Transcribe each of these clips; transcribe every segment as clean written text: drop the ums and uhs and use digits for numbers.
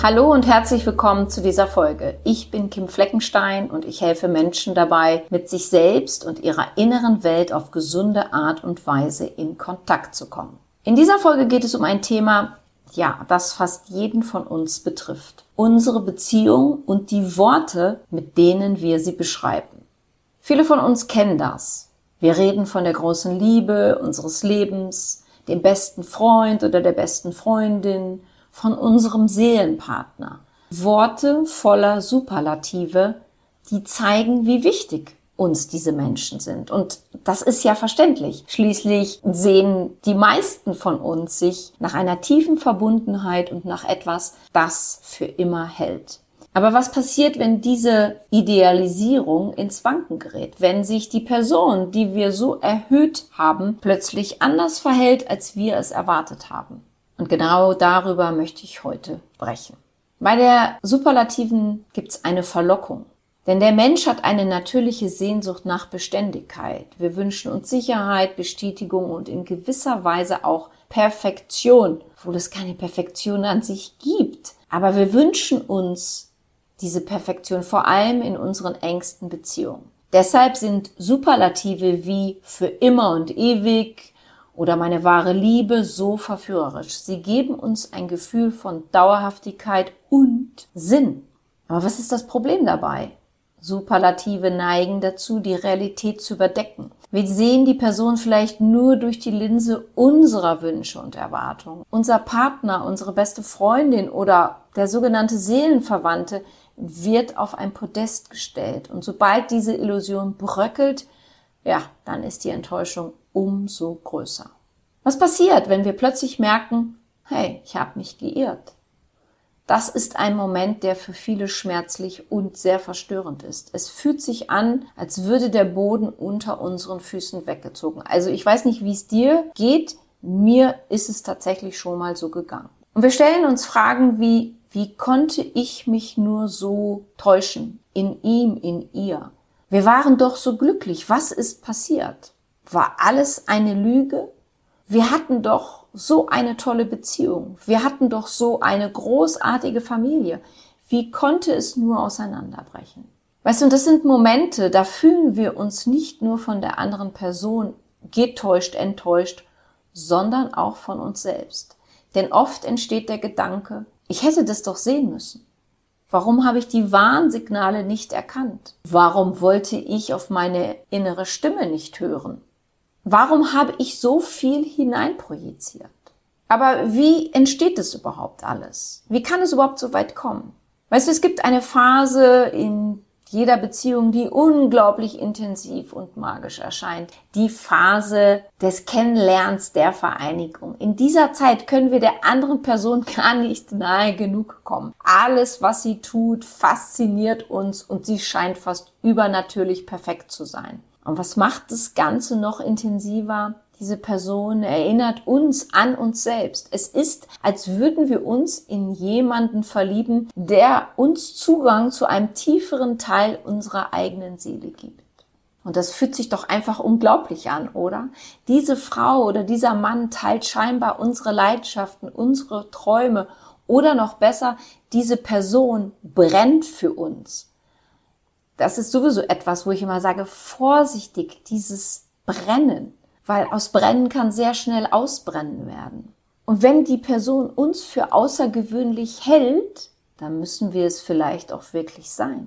Hallo und herzlich willkommen zu dieser Folge. Ich bin Kim Fleckenstein und ich helfe Menschen dabei, mit sich selbst und ihrer inneren Welt auf gesunde Art und Weise in Kontakt zu kommen. In dieser Folge geht es um ein Thema, das fast jeden von uns betrifft. Unsere Beziehung und die Worte, mit denen wir sie beschreiben. Viele von uns kennen das. Wir reden von der großen Liebe unseres Lebens, dem besten Freund oder der besten Freundin, von unserem Seelenpartner. Worte voller Superlative, die zeigen, wie wichtig uns diese Menschen sind. Und das ist ja verständlich. Schließlich sehen die meisten von uns sich nach einer tiefen Verbundenheit und nach etwas, das für immer hält. Aber was passiert, wenn diese Idealisierung ins Wanken gerät? Wenn sich die Person, die wir so erhöht haben, plötzlich anders verhält, als wir es erwartet haben? Und genau darüber möchte ich heute sprechen. Bei der Superlativen gibt es eine Verlockung. Denn der Mensch hat eine natürliche Sehnsucht nach Beständigkeit. Wir wünschen uns Sicherheit, Bestätigung und in gewisser Weise auch Perfektion, obwohl es keine Perfektion an sich gibt. Aber wir wünschen uns diese Perfektion vor allem in unseren engsten Beziehungen. Deshalb sind Superlative wie für immer und ewig oder meine wahre Liebe so verführerisch. Sie geben uns ein Gefühl von Dauerhaftigkeit und Sinn. Aber was ist das Problem dabei? Superlative neigen dazu, die Realität zu überdecken. Wir sehen die Person vielleicht nur durch die Linse unserer Wünsche und Erwartungen. Unser Partner, unsere beste Freundin oder der sogenannte Seelenverwandte wird auf ein Podest gestellt. Und sobald diese Illusion bröckelt, dann ist die Enttäuschung umso größer. Was passiert, wenn wir plötzlich merken, hey, ich habe mich geirrt? Das ist ein Moment, der für viele schmerzlich und sehr verstörend ist. Es fühlt sich an, als würde der Boden unter unseren Füßen weggezogen. Also ich weiß nicht, wie es dir geht. Mir ist es tatsächlich schon mal so gegangen. Und wir stellen uns Fragen wie konnte ich mich nur so täuschen? In ihm, in ihr. Wir waren doch so glücklich. Was ist passiert? War alles eine Lüge? Wir hatten doch so eine tolle Beziehung. Wir hatten doch so eine großartige Familie. Wie konnte es nur auseinanderbrechen? Weißt du, und das sind Momente, da fühlen wir uns nicht nur von der anderen Person getäuscht, enttäuscht, sondern auch von uns selbst. Denn oft entsteht der Gedanke, ich hätte das doch sehen müssen. Warum habe ich die Warnsignale nicht erkannt? Warum wollte ich auf meine innere Stimme nicht hören? Warum habe ich so viel hineinprojiziert? Aber wie entsteht es überhaupt alles? Wie kann es überhaupt so weit kommen? Weißt du, es gibt eine Phase in jeder Beziehung, die unglaublich intensiv und magisch erscheint. Die Phase des Kennenlernens, der Vereinigung. In dieser Zeit können wir der anderen Person gar nicht nahe genug kommen. Alles, was sie tut, fasziniert uns und sie scheint fast übernatürlich perfekt zu sein. Und was macht das Ganze noch intensiver? Diese Person erinnert uns an uns selbst. Es ist, als würden wir uns in jemanden verlieben, der uns Zugang zu einem tieferen Teil unserer eigenen Seele gibt. Und das fühlt sich doch einfach unglaublich an, oder? Diese Frau oder dieser Mann teilt scheinbar unsere Leidenschaften, unsere Träume oder noch besser, diese Person brennt für uns. Das ist sowieso etwas, wo ich immer sage, vorsichtig, dieses Brennen. Weil aus Brennen kann sehr schnell Ausbrennen werden. Und wenn die Person uns für außergewöhnlich hält, dann müssen wir es vielleicht auch wirklich sein.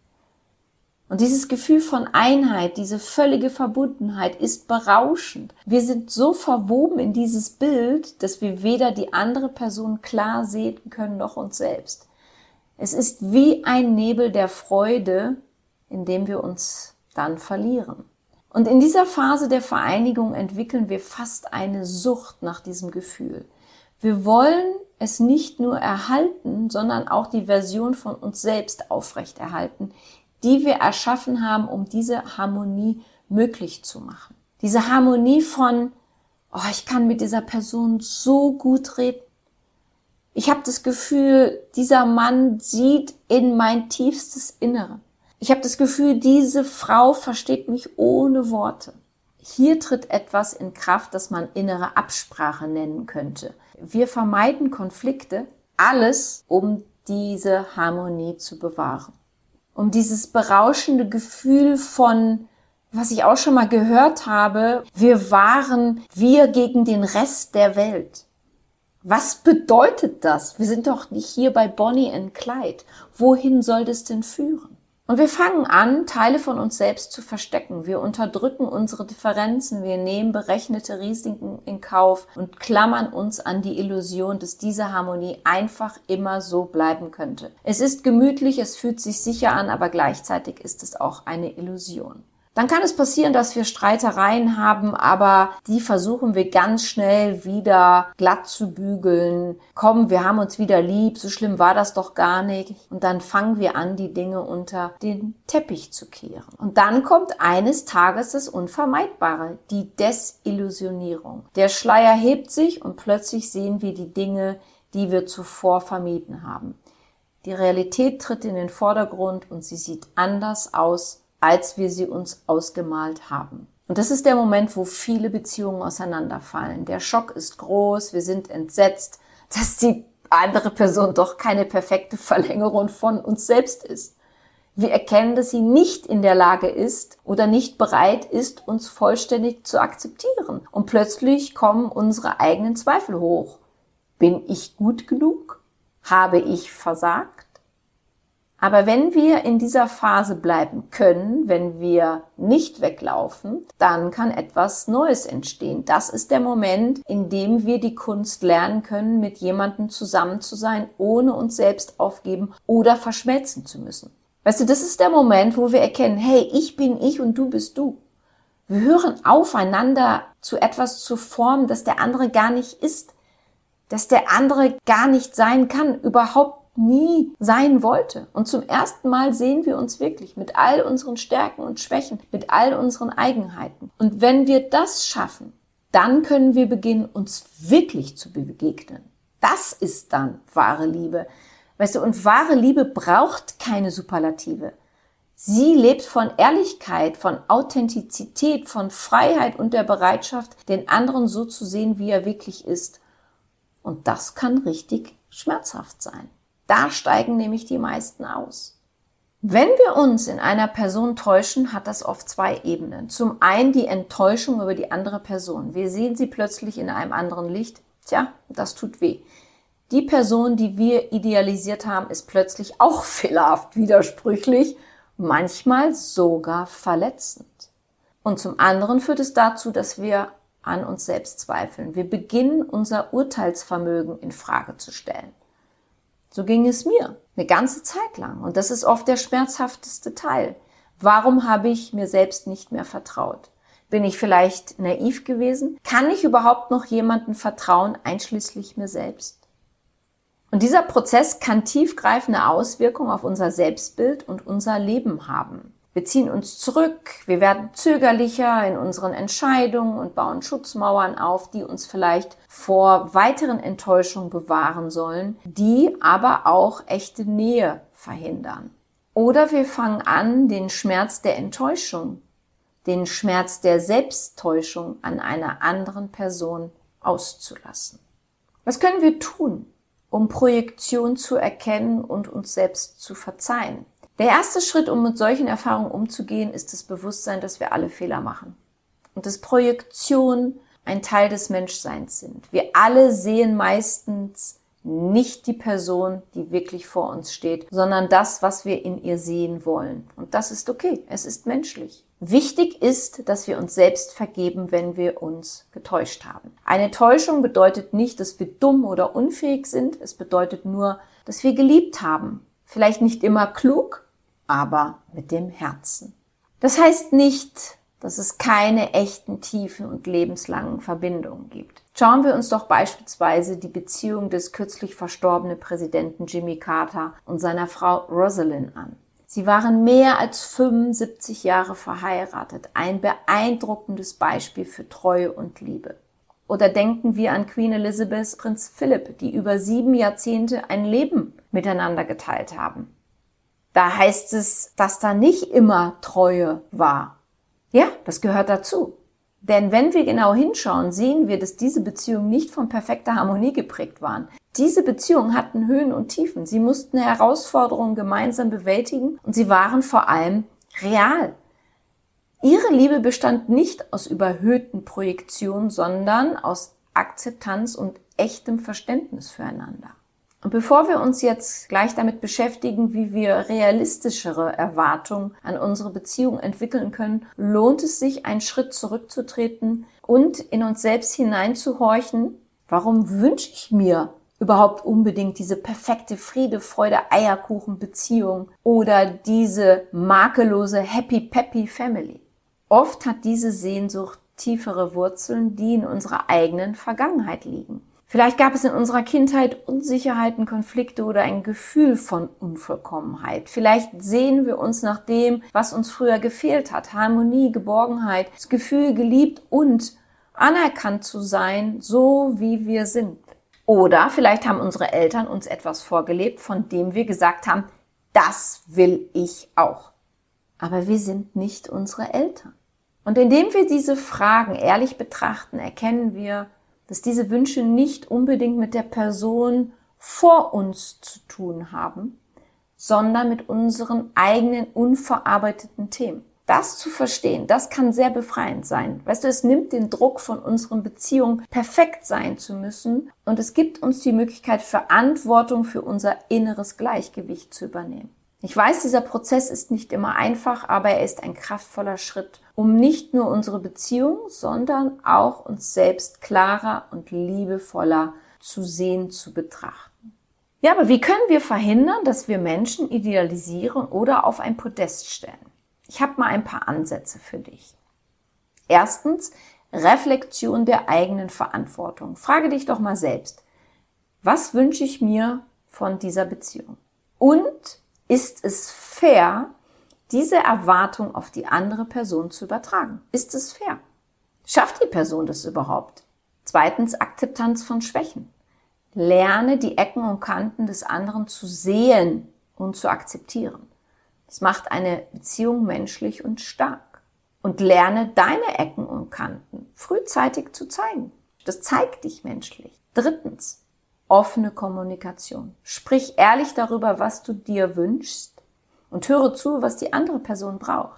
Und dieses Gefühl von Einheit, diese völlige Verbundenheit ist berauschend. Wir sind so verwoben in dieses Bild, dass wir weder die andere Person klar sehen können, noch uns selbst. Es ist wie ein Nebel der Freude, in dem wir uns dann verlieren. Und in dieser Phase der Vereinigung entwickeln wir fast eine Sucht nach diesem Gefühl. Wir wollen es nicht nur erhalten, sondern auch die Version von uns selbst aufrechterhalten, die wir erschaffen haben, um diese Harmonie möglich zu machen. Diese Harmonie von, ich kann mit dieser Person so gut reden. Ich habe das Gefühl, dieser Mann sieht in mein tiefstes Innere. Ich habe das Gefühl, diese Frau versteht mich ohne Worte. Hier tritt etwas in Kraft, das man innere Absprache nennen könnte. Wir vermeiden Konflikte, alles, um diese Harmonie zu bewahren. Um dieses berauschende Gefühl von, was ich auch schon mal gehört habe, wir gegen den Rest der Welt. Was bedeutet das? Wir sind doch nicht hier bei Bonnie and Clyde. Wohin soll das denn führen? Und wir fangen an, Teile von uns selbst zu verstecken. Wir unterdrücken unsere Differenzen, wir nehmen berechnete Risiken in Kauf und klammern uns an die Illusion, dass diese Harmonie einfach immer so bleiben könnte. Es ist gemütlich, es fühlt sich sicher an, aber gleichzeitig ist es auch eine Illusion. Dann kann es passieren, dass wir Streitereien haben, aber die versuchen wir ganz schnell wieder glatt zu bügeln. Komm, wir haben uns wieder lieb, so schlimm war das doch gar nicht. Und dann fangen wir an, die Dinge unter den Teppich zu kehren. Und dann kommt eines Tages das Unvermeidbare, die Desillusionierung. Der Schleier hebt sich und plötzlich sehen wir die Dinge, die wir zuvor vermieden haben. Die Realität tritt in den Vordergrund und sie sieht anders aus, als wir sie uns ausgemalt haben. Und das ist der Moment, wo viele Beziehungen auseinanderfallen. Der Schock ist groß, wir sind entsetzt, dass die andere Person doch keine perfekte Verlängerung von uns selbst ist. Wir erkennen, dass sie nicht in der Lage ist oder nicht bereit ist, uns vollständig zu akzeptieren. Und plötzlich kommen unsere eigenen Zweifel hoch. Bin ich gut genug? Habe ich versagt? Aber wenn wir in dieser Phase bleiben können, wenn wir nicht weglaufen, dann kann etwas Neues entstehen. Das ist der Moment, in dem wir die Kunst lernen können, mit jemandem zusammen zu sein, ohne uns selbst aufgeben oder verschmelzen zu müssen. Weißt du, das ist der Moment, wo wir erkennen, hey, ich bin ich und du bist du. Wir hören auf, einander zu etwas zu formen, das der andere gar nicht ist, das der andere gar nicht sein kann, überhaupt nie sein wollte. Und zum ersten Mal sehen wir uns wirklich mit all unseren Stärken und Schwächen, mit all unseren Eigenheiten. Und wenn wir das schaffen, dann können wir beginnen, uns wirklich zu begegnen. Das ist dann wahre Liebe. Weißt du, und wahre Liebe braucht keine Superlative. Sie lebt von Ehrlichkeit, von Authentizität, von Freiheit und der Bereitschaft, den anderen so zu sehen, wie er wirklich ist. Und das kann richtig schmerzhaft sein. Da steigen nämlich die meisten aus. Wenn wir uns in einer Person täuschen, hat das oft zwei Ebenen. Zum einen die Enttäuschung über die andere Person. Wir sehen sie plötzlich in einem anderen Licht. Tja, das tut weh. Die Person, die wir idealisiert haben, ist plötzlich auch fehlerhaft, widersprüchlich, manchmal sogar verletzend. Und zum anderen führt es dazu, dass wir an uns selbst zweifeln. Wir beginnen, unser Urteilsvermögen in Frage zu stellen. So ging es mir eine ganze Zeit lang. Und das ist oft der schmerzhafteste Teil. Warum habe ich mir selbst nicht mehr vertraut? Bin ich vielleicht naiv gewesen? Kann ich überhaupt noch jemandem vertrauen, einschließlich mir selbst? Und dieser Prozess kann tiefgreifende Auswirkungen auf unser Selbstbild und unser Leben haben. Wir ziehen uns zurück, wir werden zögerlicher in unseren Entscheidungen und bauen Schutzmauern auf, die uns vielleicht vor weiteren Enttäuschungen bewahren sollen, die aber auch echte Nähe verhindern. Oder wir fangen an, den Schmerz der Enttäuschung, den Schmerz der Selbsttäuschung an einer anderen Person auszulassen. Was können wir tun, um Projektion zu erkennen und uns selbst zu verzeihen? Der erste Schritt, um mit solchen Erfahrungen umzugehen, ist das Bewusstsein, dass wir alle Fehler machen. Und dass Projektion ein Teil des Menschseins sind. Wir alle sehen meistens nicht die Person, die wirklich vor uns steht, sondern das, was wir in ihr sehen wollen. Und das ist okay, es ist menschlich. Wichtig ist, dass wir uns selbst vergeben, wenn wir uns getäuscht haben. Eine Täuschung bedeutet nicht, dass wir dumm oder unfähig sind. Es bedeutet nur, dass wir geliebt haben. Vielleicht nicht immer klug, aber mit dem Herzen. Das heißt nicht, dass es keine echten, tiefen und lebenslangen Verbindungen gibt. Schauen wir uns doch beispielsweise die Beziehung des kürzlich verstorbenen Präsidenten Jimmy Carter und seiner Frau Rosalind an. Sie waren mehr als 75 Jahre verheiratet, ein beeindruckendes Beispiel für Treue und Liebe. Oder denken wir an Queen Elizabeth, Prinz Philipp, die über 7 Jahrzehnte ein Leben miteinander geteilt haben. Da heißt es, dass da nicht immer Treue war. Ja, das gehört dazu. Denn wenn wir genau hinschauen, sehen wir, dass diese Beziehungen nicht von perfekter Harmonie geprägt waren. Diese Beziehungen hatten Höhen und Tiefen. Sie mussten Herausforderungen gemeinsam bewältigen und sie waren vor allem real. Ihre Liebe bestand nicht aus überhöhten Projektionen, sondern aus Akzeptanz und echtem Verständnis füreinander. Und bevor wir uns jetzt gleich damit beschäftigen, wie wir realistischere Erwartungen an unsere Beziehung entwickeln können, lohnt es sich, einen Schritt zurückzutreten und in uns selbst hineinzuhorchen. Warum wünsche ich mir überhaupt unbedingt diese perfekte Friede, Freude, Eierkuchen-Beziehung oder diese makellose Happy-Peppy Family? Oft hat diese Sehnsucht tiefere Wurzeln, die in unserer eigenen Vergangenheit liegen. Vielleicht gab es in unserer Kindheit Unsicherheiten, Konflikte oder ein Gefühl von Unvollkommenheit. Vielleicht sehen wir uns nach dem, was uns früher gefehlt hat. Harmonie, Geborgenheit, das Gefühl, geliebt und anerkannt zu sein, so wie wir sind. Oder vielleicht haben unsere Eltern uns etwas vorgelebt, von dem wir gesagt haben, das will ich auch. Aber wir sind nicht unsere Eltern. Und indem wir diese Fragen ehrlich betrachten, erkennen wir, dass diese Wünsche nicht unbedingt mit der Person vor uns zu tun haben, sondern mit unseren eigenen unverarbeiteten Themen. Das zu verstehen, das kann sehr befreiend sein. Weißt du, es nimmt den Druck von unseren Beziehungen, perfekt sein zu müssen, und es gibt uns die Möglichkeit, Verantwortung für unser inneres Gleichgewicht zu übernehmen. Ich weiß, dieser Prozess ist nicht immer einfach, aber er ist ein kraftvoller Schritt, um nicht nur unsere Beziehung, sondern auch uns selbst klarer und liebevoller zu sehen, zu betrachten. Ja, aber wie können wir verhindern, dass wir Menschen idealisieren oder auf ein Podest stellen? Ich habe mal ein paar Ansätze für dich. Erstens, Reflexion der eigenen Verantwortung. Frage dich doch mal selbst, was wünsche ich mir von dieser Beziehung? Und ist es fair, diese Erwartung auf die andere Person zu übertragen? Ist es fair? Schafft die Person das überhaupt? Zweitens, Akzeptanz von Schwächen. Lerne die Ecken und Kanten des anderen zu sehen und zu akzeptieren. Das macht eine Beziehung menschlich und stark. Und lerne deine Ecken und Kanten frühzeitig zu zeigen. Das zeigt dich menschlich. Drittens, offene Kommunikation. Sprich ehrlich darüber, was du dir wünschst und höre zu, was die andere Person braucht.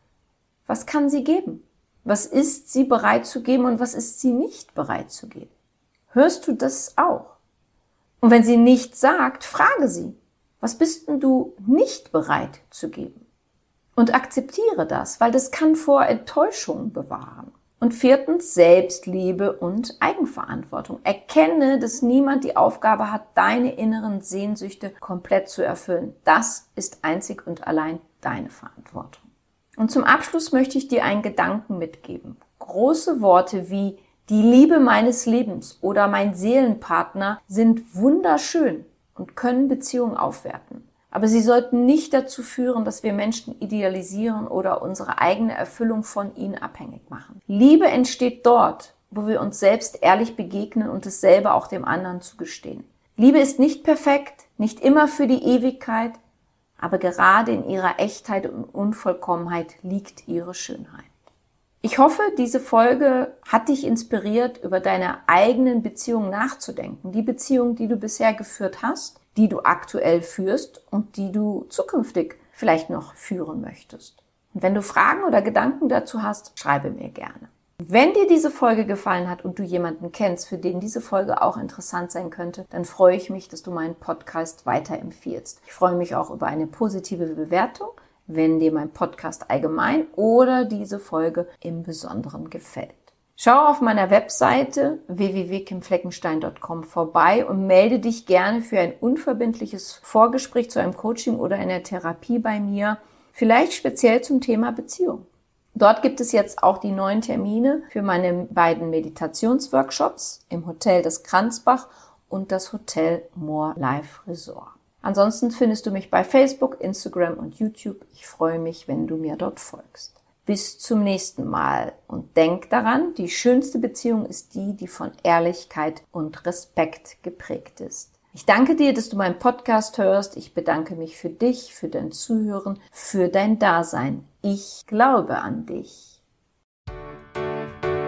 Was kann sie geben? Was ist sie bereit zu geben und was ist sie nicht bereit zu geben? Hörst du das auch? Und wenn sie nichts sagt, frage sie, was bist denn du nicht bereit zu geben? Und akzeptiere das, weil das kann vor Enttäuschung bewahren. Und viertens, Selbstliebe und Eigenverantwortung. Erkenne, dass niemand die Aufgabe hat, deine inneren Sehnsüchte komplett zu erfüllen. Das ist einzig und allein deine Verantwortung. Und zum Abschluss möchte ich dir einen Gedanken mitgeben. Große Worte wie die Liebe meines Lebens oder mein Seelenpartner sind wunderschön und können Beziehungen aufwerten. Aber sie sollten nicht dazu führen, dass wir Menschen idealisieren oder unsere eigene Erfüllung von ihnen abhängig machen. Liebe entsteht dort, wo wir uns selbst ehrlich begegnen und es selber auch dem anderen zugestehen. Liebe ist nicht perfekt, nicht immer für die Ewigkeit, aber gerade in ihrer Echtheit und Unvollkommenheit liegt ihre Schönheit. Ich hoffe, diese Folge hat dich inspiriert, über deine eigenen Beziehungen nachzudenken. Die Beziehung, die du bisher geführt hast, die du aktuell führst und die du zukünftig vielleicht noch führen möchtest. Und wenn du Fragen oder Gedanken dazu hast, schreibe mir gerne. Wenn dir diese Folge gefallen hat und du jemanden kennst, für den diese Folge auch interessant sein könnte, dann freue ich mich, dass du meinen Podcast weiterempfiehlst. Ich freue mich auch über eine positive Bewertung, wenn dir mein Podcast allgemein oder diese Folge im Besonderen gefällt. Schau auf meiner Webseite www.kimfleckenstein.com vorbei und melde dich gerne für ein unverbindliches Vorgespräch zu einem Coaching oder einer Therapie bei mir, vielleicht speziell zum Thema Beziehung. Dort gibt es jetzt auch die neuen Termine für meine beiden Meditationsworkshops im Hotel des Kranzbach und das Hotel More Life Resort. Ansonsten findest du mich bei Facebook, Instagram und YouTube. Ich freue mich, wenn du mir dort folgst. Bis zum nächsten Mal und denk daran, die schönste Beziehung ist die, die von Ehrlichkeit und Respekt geprägt ist. Ich danke dir, dass du meinen Podcast hörst. Ich bedanke mich für dich, für dein Zuhören, für dein Dasein. Ich glaube an dich.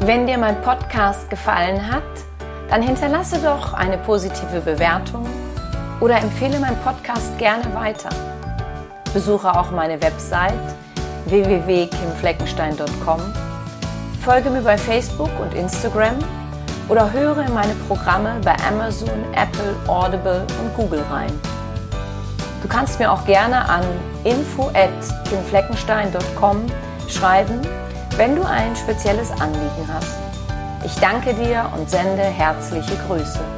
Wenn dir mein Podcast gefallen hat, dann hinterlasse doch eine positive Bewertung oder empfehle meinen Podcast gerne weiter. Besuche auch meine Website www.kimfleckenstein.com, folge mir bei Facebook und Instagram oder höre in meine Programme bei Amazon, Apple, Audible und Google rein. Du kannst mir auch gerne an info@kimfleckenstein.com schreiben, wenn du ein spezielles Anliegen hast. Ich danke dir und sende herzliche Grüße.